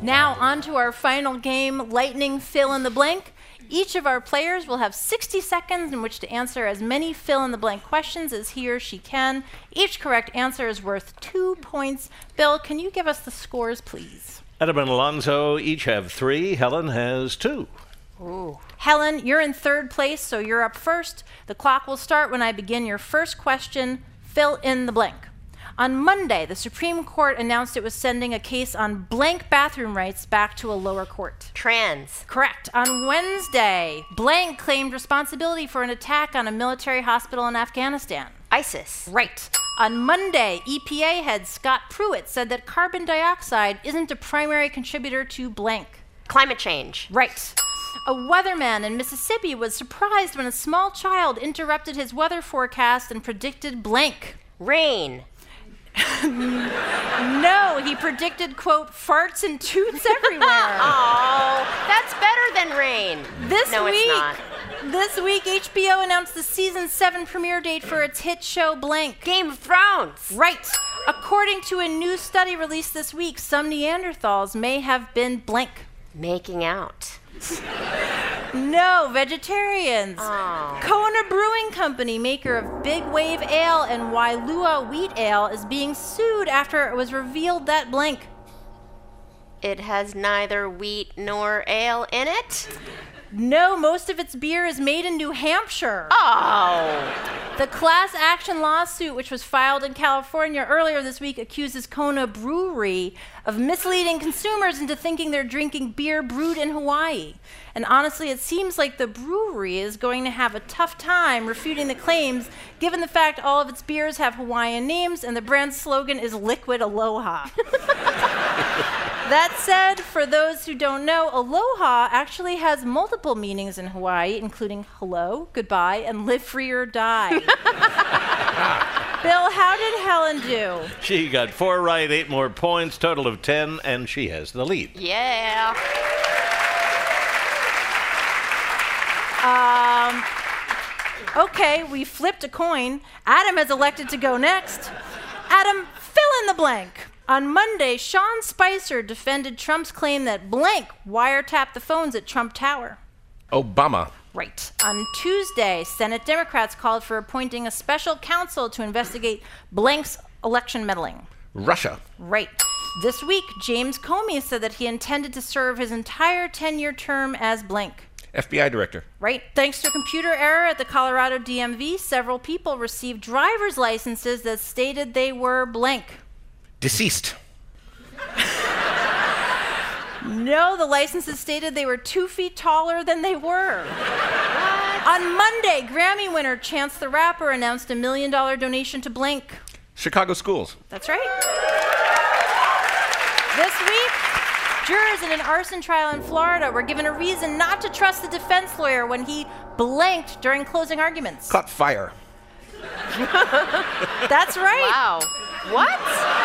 Now on to our final game, Lightning Fill in the Blank. Each of our players will have 60 seconds in which to answer as many fill-in-the-blank questions as he or she can. Each correct answer is worth 2 points. Bill, can you give us the scores, please? Adam and Alonzo each have 3. Helen has 2. Ooh. Helen, you're in third place, so you're up first. The clock will start when I begin your first question. Fill in the blank. On Monday, the Supreme Court announced it was sending a case on blank bathroom rights back to a lower court. Trans. Correct. On Wednesday, blank claimed responsibility for an attack on a military hospital in Afghanistan. ISIS. Right. On Monday, EPA head Scott Pruitt said that carbon dioxide isn't a primary contributor to blank. Climate change. Right. A weatherman in Mississippi was surprised when a small child interrupted his weather forecast and predicted blank. Rain. No, he predicted, quote, farts and toots everywhere. Oh, that's better than rain. It's not. This week, HBO announced the season 7 premiere date for its hit show blank. Game of Thrones. Right. According to a new study released this week, some Neanderthals may have been blank. Making out. No, vegetarians. Oh. Kona Brewing Company, maker of Big Wave Ale and Wailua Wheat Ale, is being sued after it was revealed that blank. It has neither wheat nor ale in it? No, most of its beer is made in New Hampshire. Oh. The class action lawsuit, which was filed in California earlier this week, accuses Kona Brewery of misleading consumers into thinking they're drinking beer brewed in Hawaii. And honestly, it seems like the brewery is going to have a tough time refuting the claims, given the fact all of its beers have Hawaiian names and the brand's slogan is Liquid Aloha. That said, for those who don't know, aloha actually has multiple meanings in Hawaii, including hello, goodbye, and live free or die. Bill, how did Helen do? She got 4 right, 8 more points, total of 10, and she has the lead. Yeah. Okay, we flipped a coin. Adam has elected to go next. Adam, fill in the blank. On Monday, Sean Spicer defended Trump's claim that blank wiretapped the phones at Trump Tower. Obama. Right. On Tuesday, Senate Democrats called for appointing a special counsel to investigate blank's election meddling. Russia. Right. This week, James Comey said that he intended to serve his entire 10-year term as blank. FBI director. Right. Thanks to a computer error at the Colorado DMV, several people received driver's licenses that stated they were blank. Deceased. No, the licenses stated they were 2 feet taller than they were. What? On Monday, Grammy winner Chance the Rapper announced $1 million donation to blank. Chicago schools. That's right. This week, jurors in an arson trial in Florida were given a reason not to trust the defense lawyer when he blanked during closing arguments. Caught fire. That's right. Wow. What?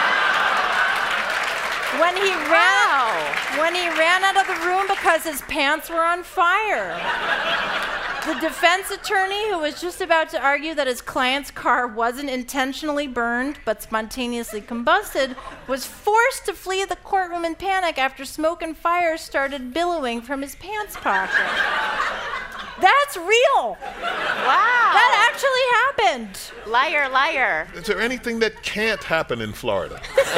When he ran out of the room because his pants were on fire. The defense attorney, who was just about to argue that his client's car wasn't intentionally burned but spontaneously combusted, was forced to flee the courtroom in panic after smoke and fire started billowing from his pants pocket. That's real. Wow. That actually happened. Liar, liar. Is there anything that can't happen in Florida?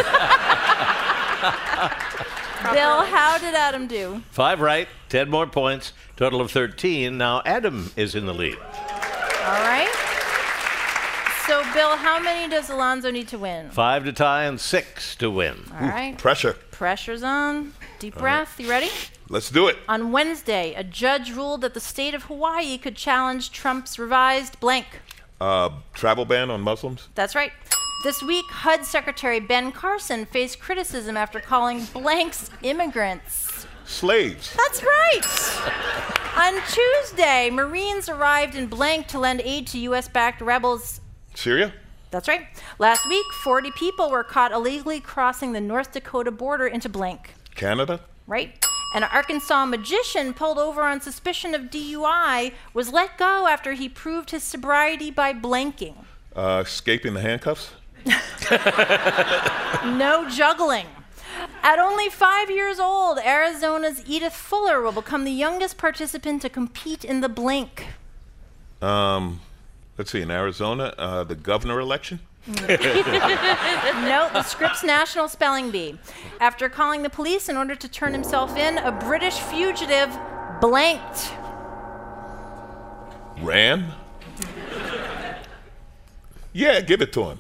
Bill, how did Adam do? 5 right, 10 more points, total of 13. Now Adam is in the lead. All right. So, Bill, how many does Alonzo need to win? 5 to tie and 6 to win. All right. Pressure. Pressure's on. Deep breath. You ready? Let's do it. On Wednesday, a judge ruled that the state of Hawaii could challenge Trump's revised blank. Travel ban on Muslims? That's right. This week, HUD Secretary Ben Carson faced criticism after calling blanks immigrants. Slaves. That's right. On Tuesday, Marines arrived in blank to lend aid to U.S.-backed rebels. Syria? That's right. Last week, 40 people were caught illegally crossing the North Dakota border into blank. Canada? Right. An Arkansas magician pulled over on suspicion of DUI was let go after he proved his sobriety by blanking. Escaping the handcuffs? No juggling. At only 5 years old, Arizona's Edith Fuller will become the youngest participant to compete in the blank. Let's see, in Arizona, the governor election? No, the Scripps National Spelling Bee. After calling the police in order to turn himself in, a British fugitive blanked. Ran? Yeah, give it to him.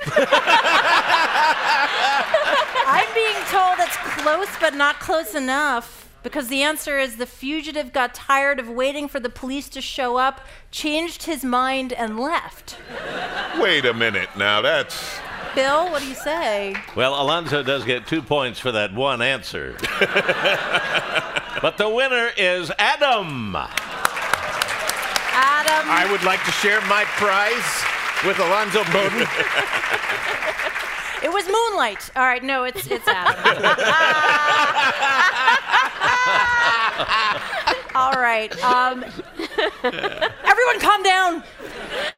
I'm being told it's close, but not close enough, because the answer is the fugitive got tired of waiting for the police to show up, changed his mind, and left. Wait a minute now, that's... Bill, what do you say? Well, Alonzo does get 2 points for that one answer. But the winner is Adam. Adam. I would like to share my prize with Alonzo Bowden. It was Moonlight. All right, no, it's Adam. All right.